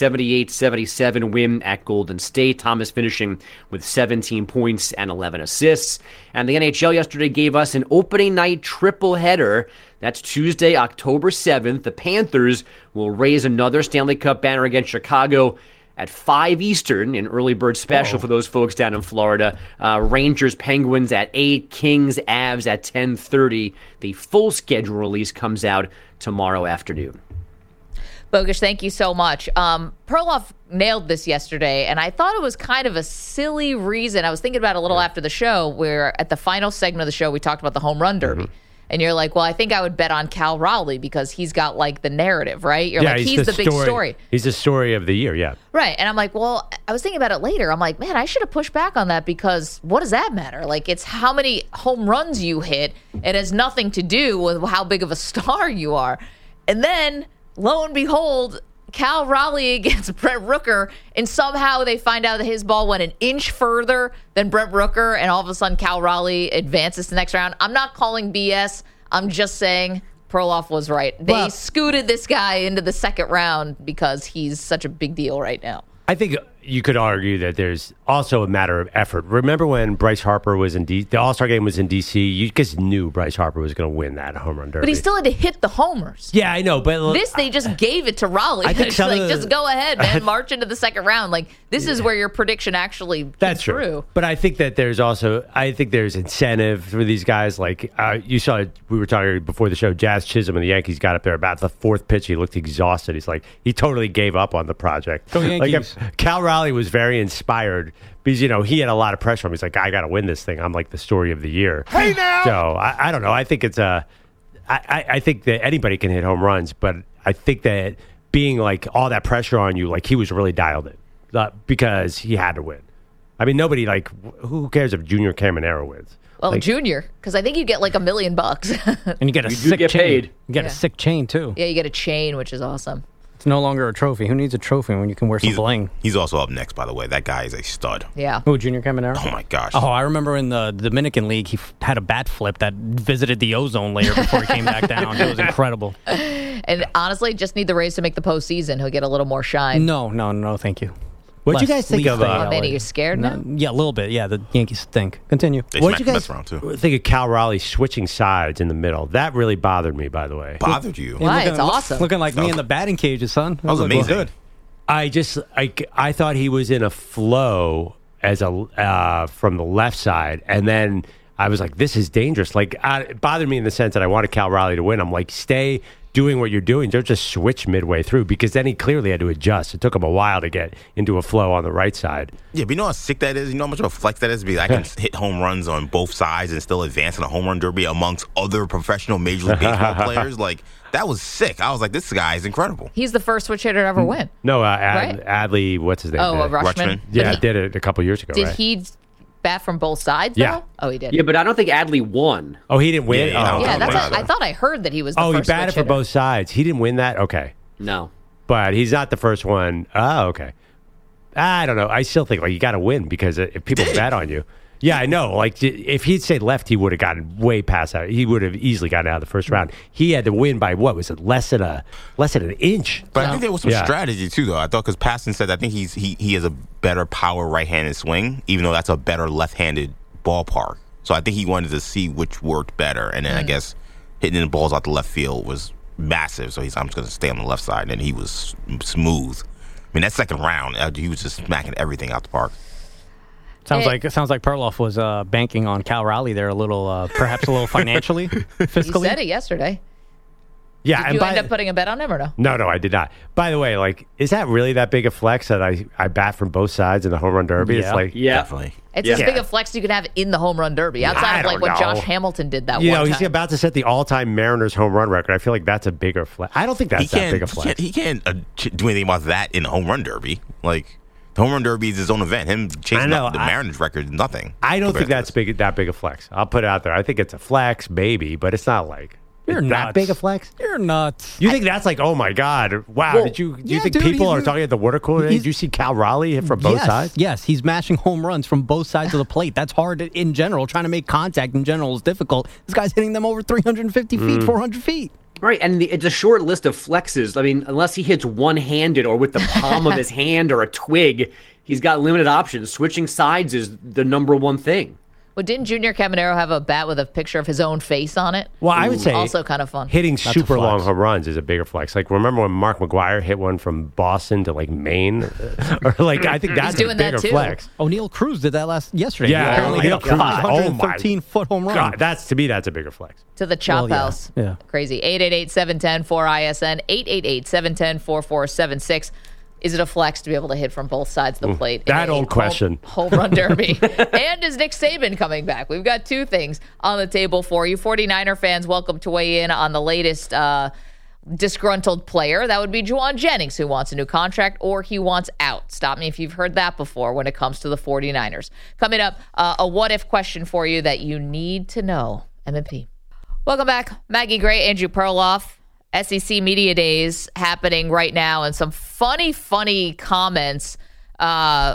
Speaker 7: 78-77 win at Golden State. Thomas finishing with 17 points and 11 assists. And the NHL yesterday gave us an opening night triple header. That's Tuesday, October 7th. The Panthers will raise another Stanley Cup banner against Chicago at 5 Eastern, an early bird special for those folks down in Florida. Rangers, Penguins at 8, Kings, Avs at 10:30. The full schedule release comes out tomorrow afternoon.
Speaker 1: Bogusch, thank you so much. Perloff nailed this yesterday, and I thought it was kind of a silly reason. I was thinking about it a little after the show, where at the final segment of the show, we talked about the home run derby. Mm-hmm. And you're like, well, I think I would bet on Cal Raleigh because he's got, like, the narrative, right? You're like, he's the big story.
Speaker 2: He's the story of the year, yeah.
Speaker 1: Right. And I'm like, well, I was thinking about it later. I'm like, man, I should have pushed back on that because what does that matter? Like, it's how many home runs you hit. It has nothing to do with how big of a star you are. And then, lo and behold, Cal Raleigh against Brent Rooker, and somehow they find out that his ball went an inch further than Brent Rooker, and all of a sudden Cal Raleigh advances to the next round. I'm not calling BS. I'm just saying Perloff was right. They scooted this guy into the second round because he's such a big deal right now.
Speaker 2: I think you could argue that there's also a matter of effort. Remember when Bryce Harper was in the All-Star game was in D.C.? You just knew Bryce Harper was going to win that home run derby.
Speaker 1: But he still had to hit the homers.
Speaker 2: Yeah, I know. But
Speaker 1: this, they just gave it to Raleigh. I think like, just go ahead, man. March into the second round. Like, this is where your prediction actually came true.
Speaker 2: But I think that there's incentive for these guys. Like, you saw, we were talking before the show, Jazz Chisholm and the Yankees got up there about the 4th pitch. He looked exhausted. He's like, he totally gave up on the project.
Speaker 9: Go Yankees.
Speaker 2: Like, Cal Raleigh was very inspired because, you know, he had a lot of pressure on him. He's like, I got to win this thing. I'm like the story of the year.
Speaker 6: Hey, now!
Speaker 2: So, I don't know. I think it's I think that anybody can hit home runs, but I think that being like all that pressure on you, like he was really dialed in because he had to win. I mean, nobody, like, who cares if Junior Caminero wins?
Speaker 1: Well,
Speaker 2: like,
Speaker 1: Junior, because I think you get like $1 million.
Speaker 9: And you get a sick chain.
Speaker 7: Paid.
Speaker 9: You get a sick chain, too.
Speaker 1: Yeah, you get a chain, which is awesome.
Speaker 9: It's no longer a trophy. Who needs a trophy when you can wear some bling?
Speaker 4: He's also up next, by the way. That guy is a stud.
Speaker 1: Yeah.
Speaker 9: Who, Junior Caminero?
Speaker 4: Oh, my gosh.
Speaker 9: Oh, I remember in the Dominican League, he had a bat flip that visited the ozone layer before he came back down. It was incredible.
Speaker 1: And honestly, just need the Rays to make the postseason. He'll get a little more shine.
Speaker 9: No, thank you.
Speaker 2: What do you guys think of?
Speaker 1: Manny, you're scared now?
Speaker 9: Yeah, a little bit. Yeah, the Yankees stink. Continue.
Speaker 2: What did you guys think of Cal Raleigh switching sides in the middle? That really bothered me, by the way.
Speaker 4: Bothered you?
Speaker 1: Why? It's awesome.
Speaker 9: Looking like me in the batting cages, son.
Speaker 4: That was amazing.
Speaker 9: Good.
Speaker 2: I thought he was in a flow as from the left side, and then I was like, this is dangerous. Like, it bothered me in the sense that I wanted Cal Raleigh to win. I'm like, stay doing what you're doing. Don't just switch midway through, because then he clearly had to adjust. It took him a while to get into a flow on the right side.
Speaker 4: Yeah, but you know how sick that is? You know how much of a flex that is? Because I can hit home runs on both sides and still advance in a home run derby amongst other professional Major League Baseball players. Like, that was sick. I was like, this guy is incredible.
Speaker 1: He's the first switch hitter to ever win.
Speaker 2: No,
Speaker 1: right?
Speaker 2: Adley, what's his name?
Speaker 1: Oh, Rutschman.
Speaker 2: Yeah, did it a couple years ago,
Speaker 1: Did
Speaker 2: right?
Speaker 1: he bat from both sides,
Speaker 2: Yeah.
Speaker 1: though? Oh, he did.
Speaker 7: Yeah, but I don't think Adley won.
Speaker 2: Oh, he didn't win?
Speaker 1: Yeah, that's I thought I heard that he was the first
Speaker 2: he batted
Speaker 1: switch
Speaker 2: for both sides. He didn't win that? Okay.
Speaker 7: No.
Speaker 2: but he's not the first one. Oh, okay. I don't know. I still think you got to win because if people bet on you. Yeah, I know. Like if he'd say left, he would have gotten way past that. He would have easily gotten out of the first round. He had to win by what was it? Less than an inch.
Speaker 4: But I think there was some strategy too, though. I thought because Paston said I think he has a better power right-handed swing, even though that's a better left-handed ballpark. So I think he wanted to see which worked better, and then I guess hitting the balls out the left field was massive. So I'm just going to stay on the left side, and he was smooth. I mean, that second round, he was just smacking everything out the park.
Speaker 9: Sounds like Perloff was banking on Cal Raleigh there a little, perhaps a little financially, fiscally.
Speaker 1: He said it yesterday.
Speaker 2: Yeah,
Speaker 1: Did you end up putting a bet on him or no?
Speaker 2: No, I did not. By the way, is that really that big a flex that I bat from both sides in the home run derby?
Speaker 7: Yeah.
Speaker 2: It's
Speaker 4: definitely.
Speaker 1: It's as big a flex you can have in the home run derby, outside of what Josh Hamilton did that one time.
Speaker 2: He's about to set the all-time Mariners home run record. I feel like that's a bigger flex. I don't think that's that big a flex.
Speaker 4: He can't do anything about that in the home run derby. The home run derby is his own event. Him chasing the Mariners record is nothing.
Speaker 2: I don't think that's that big a flex. I'll put it out there. I think it's a flex, maybe, but it's not that big a flex.
Speaker 9: You're nuts.
Speaker 2: You think that's oh my God, wow?
Speaker 9: Well,
Speaker 2: do you think people are talking at the water cooler? Did you see Cal Raleigh hit from both sides?
Speaker 9: Yes, he's mashing home runs from both sides of the plate. That's hard in general. Trying to make contact in general is difficult. This guy's hitting them over 350 feet, 400 feet.
Speaker 7: Right, and it's a short list of flexes. I mean, unless he hits one-handed or with the palm of his hand or a twig, he's got limited options. Switching sides is the number one thing.
Speaker 1: Well, didn't Junior Caminero have a bat with a picture of his own face on it?
Speaker 2: Well, I would say
Speaker 1: also kind of fun.
Speaker 2: Hitting super long home runs is a bigger flex. Remember when Mark McGwire hit one from Boston to Maine? Or I think that's a bigger flex.
Speaker 9: O'Neal Cruz did that yesterday.
Speaker 2: Yeah,
Speaker 9: O'Neal Cruz, 113-foot home run.
Speaker 2: God, to me, that's a bigger flex.
Speaker 1: To the chop house.
Speaker 9: Yeah.
Speaker 1: Crazy. 888-710-4ISN, 888-710-4476. Is it a flex to be able to hit from both sides of the plate?
Speaker 2: That old question.
Speaker 1: Home run derby. And is Nick Saban coming back? We've got two things on the table for you. 49er fans, welcome to weigh in on the latest disgruntled player. That would be Juwan Jennings, who wants a new contract or he wants out. Stop me if you've heard that before when it comes to the 49ers. Coming up, a what-if question for you that you need to know. MMP. Welcome back. Maggie Gray, Andrew Perloff. SEC Media Days happening right now, and some funny comments. Well,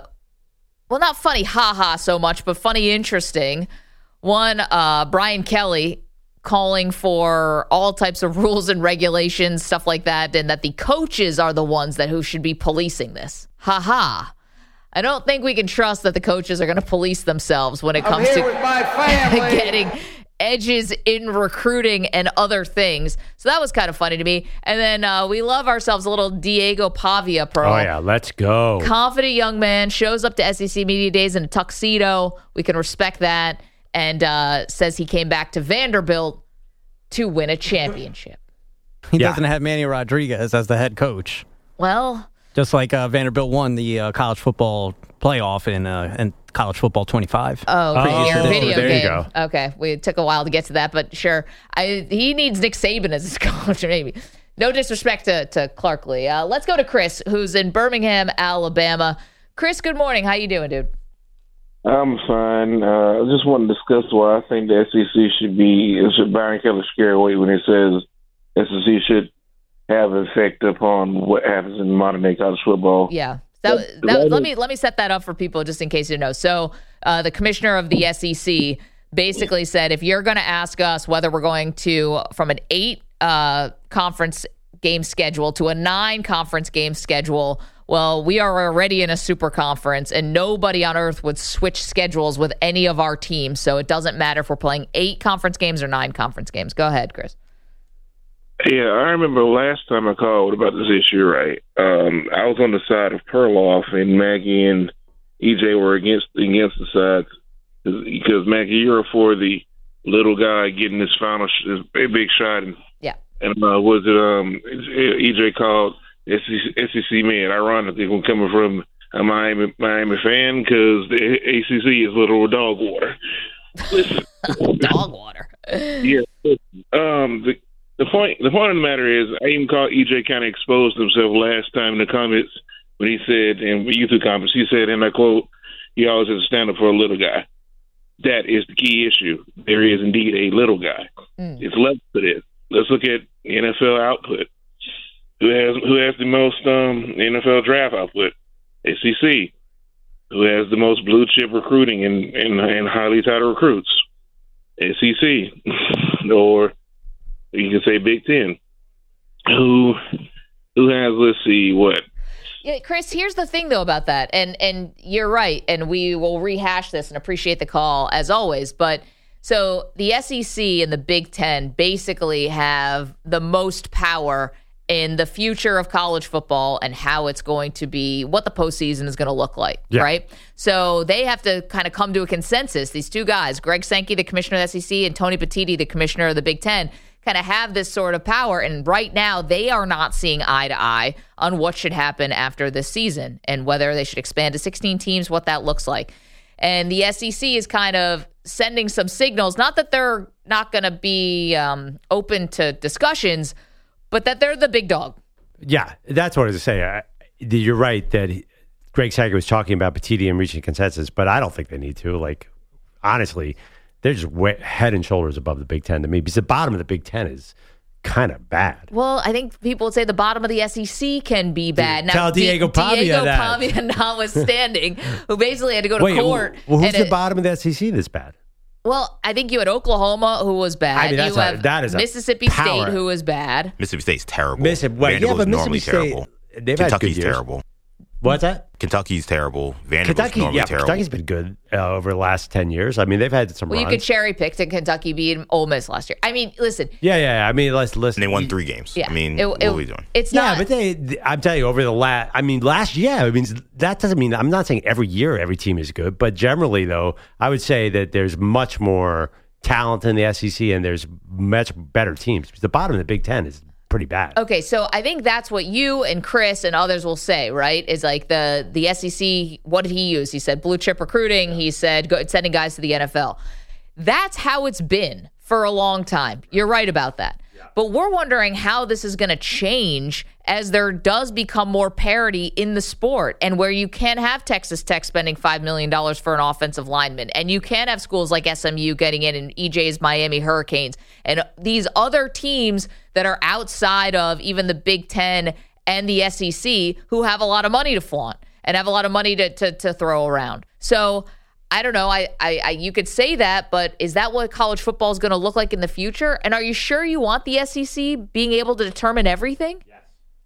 Speaker 1: not funny, haha, so much, but funny, interesting. One, Brian Kelly calling for all types of rules and regulations, stuff like that, and that the coaches are the ones who should be policing this. Haha. I don't think we can trust that the coaches are going to police themselves when it comes to getting edges in recruiting and other things. So that was kind of funny to me. And then we love ourselves a little Diego Pavia, Pearl.
Speaker 2: Oh, yeah, let's go.
Speaker 1: Confident young man, shows up to SEC Media Days in a tuxedo. We can respect that. And says he came back to Vanderbilt to win a championship.
Speaker 9: He doesn't have Manny Rodriguez as the head coach.
Speaker 1: Well,
Speaker 9: just like Vanderbilt won the college football playoff in college football 25.
Speaker 1: Oh, your video
Speaker 2: there
Speaker 1: game.
Speaker 2: You go.
Speaker 1: Okay, we took a while to get to that, but sure. He needs Nick Saban as his coach, maybe. No disrespect to Clark Lee. Let's go to Chris, who's in Birmingham, Alabama. Chris, good morning. How you doing, dude?
Speaker 10: I'm fine. I just want to discuss why I think the SEC should Brian Kelly scare away when he says SEC should have an effect upon what happens in modern day college football.
Speaker 1: Yeah. Let me set that up for people just in case you know. So the commissioner of the SEC basically said, if you're going to ask us whether we're going to from an 8 conference game schedule to a 9 conference game schedule, well, we are already in a super conference and nobody on earth would switch schedules with any of our teams. So it doesn't matter if we're playing 8 conference games or 9 conference games. Go ahead, Chris.
Speaker 10: Yeah, I remember last time I called about this issue, right? I was on the side of Perloff, and Maggie and EJ were against the sides because Maggie, you're for the little guy getting his big shot, and was it EJ called SEC man? Ironically, when coming from a Miami fan, because the ACC is little dog water. Listen,
Speaker 1: dog water.
Speaker 10: Yeah. The point of the matter is, I even caught EJ kind of exposed himself last time in the comments when he said, in YouTube comments, he said, and I quote, "He always has to stand up for a little guy." That is the key issue. There is indeed a little guy. It's left to this. Let's look at NFL output. Who has the most NFL draft output? SEC. Who has the most blue chip recruiting and highly touted recruits? SEC. Or you can say Big Ten. Who has, let's see, what?
Speaker 1: Yeah, Chris, here's the thing, though, about that. And you're right, and we will rehash this and appreciate the call, as always. But so the SEC and the Big Ten basically have the most power in the future of college football and how it's going to be, what the postseason is going to look like, right? So they have to kind of come to a consensus. These two guys, Greg Sankey, the commissioner of the SEC, and Tony Petitti, the commissioner of the Big Ten, kind of have this sort of power. And right now, they are not seeing eye to eye on what should happen after this season and whether they should expand to 16 teams, what that looks like. And the SEC is kind of sending some signals, not that they're not going to be open to discussions, but that they're the big dog.
Speaker 2: Yeah, that's what I was going to say. You're right that Greg Sankey was talking about Petitti and reaching consensus, but I don't think they need to. Like, honestly, they're just head and shoulders above the Big Ten to me, because the bottom of the Big Ten is kind of bad.
Speaker 1: Well, I think people would say the bottom of the SEC can be bad. Now,
Speaker 2: tell Diego Pavia that.
Speaker 1: Diego Pavia notwithstanding, who basically had to go to court.
Speaker 2: Well, who's the bottom of the SEC that's bad?
Speaker 1: Well, I think you had Oklahoma, who was bad.
Speaker 2: I mean, that is
Speaker 1: Mississippi State, who was bad.
Speaker 4: Mississippi State's terrible.
Speaker 2: Vanderbilt's normally terrible.
Speaker 4: Kentucky's terrible.
Speaker 2: What's that?
Speaker 4: Kentucky's terrible. Vanderbilt's normally terrible.
Speaker 2: Kentucky's been good over the last 10 years. I mean, they've had some runs.
Speaker 1: You could cherry pick to Kentucky beat Ole Miss last year. I mean, listen.
Speaker 2: Yeah. I mean, let's listen.
Speaker 4: And they won 3 games.
Speaker 1: Yeah.
Speaker 4: I mean, what are we doing?
Speaker 1: It's not.
Speaker 2: But I'm telling you, over the last year, I mean, that doesn't mean, I'm not saying every year every team is good, but generally, though, I would say that there's much more talent in the SEC and there's much better teams. The bottom of the Big Ten is pretty bad.
Speaker 1: Okay, so I think that's what you and Chris and others will say, right? Is like the SEC, what did he use? He said blue chip recruiting. He said sending guys to the NFL. That's how it's been for a long time. You're right about that. Yeah. But we're wondering how this is going to change as there does become more parity in the sport, and where you can have Texas Tech spending $5 million for an offensive lineman, and you can have schools like SMU getting in, and EJ's Miami Hurricanes, and these other teams that are outside of even the Big Ten and the SEC who have a lot of money to flaunt and have a lot of money to throw around. So I don't know. You could say that, but is that what college football is going to look like in the future? And are you sure you want the SEC being able to determine everything? Yes.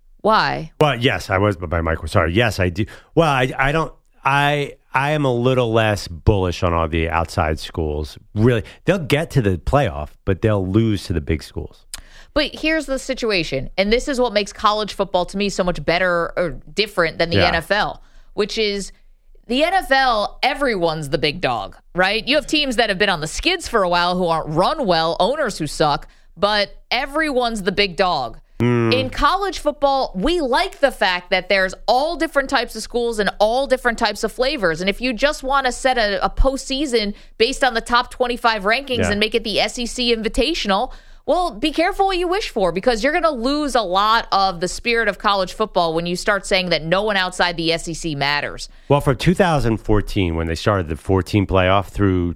Speaker 1: Why?
Speaker 2: Well, yes, I was, but my mic was sorry. Yes, I do. Well, I don't. I am a little less bullish on all the outside schools. Really, they'll get to the playoff, but they'll lose to the big schools.
Speaker 1: But here's the situation, and this is what makes college football to me so much better or different than the NFL, which is the NFL, everyone's the big dog, right? You have teams that have been on the skids for a while who aren't run well, owners who suck, but everyone's the big dog. In college football, we like the fact that there's all different types of schools and all different types of flavors. And if you just want to set a postseason based on the top 25 rankings and make it the SEC Invitational, well, be careful what you wish for, because you're going to lose a lot of the spirit of college football when you start saying that no one outside the SEC matters.
Speaker 2: Well, from 2014, when they started the 14 playoff, through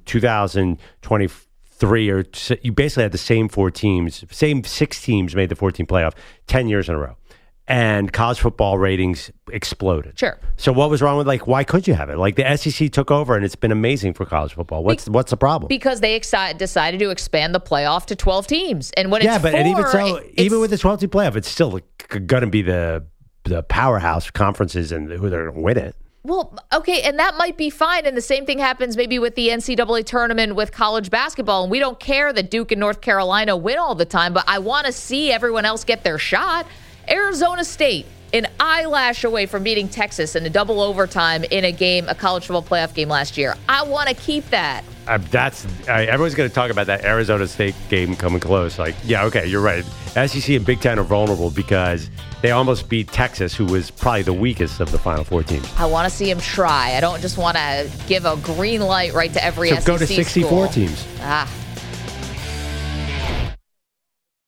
Speaker 2: 2023, you basically had the same 4 teams, same 6 teams made the 14 playoff 10 years in a row. And college football ratings exploded.
Speaker 1: Sure.
Speaker 2: So what was wrong with, why could you have it? The SEC took over, and it's been amazing for college football. What's the problem?
Speaker 1: Because they decided to expand the playoff to 12 teams. And when it's 4...
Speaker 2: and even so, even with the 12-team playoff, it's still going to be the powerhouse conferences and who they're going to win it.
Speaker 1: Well, okay, and that might be fine. And the same thing happens maybe with the NCAA tournament with college basketball. And we don't care that Duke and North Carolina win all the time, but I want to see everyone else get their shot. Arizona State, an eyelash away from beating Texas in a double overtime in a college football playoff game last year. I want to keep that.
Speaker 2: Everyone's going to talk about that Arizona State game coming close. Okay, you're right. SEC and Big Ten are vulnerable because they almost beat Texas, who was probably the weakest of the Final 4 teams.
Speaker 1: I want to see them try. I don't just want to give a green light right to every SEC
Speaker 2: go to 64
Speaker 1: school.
Speaker 2: teams.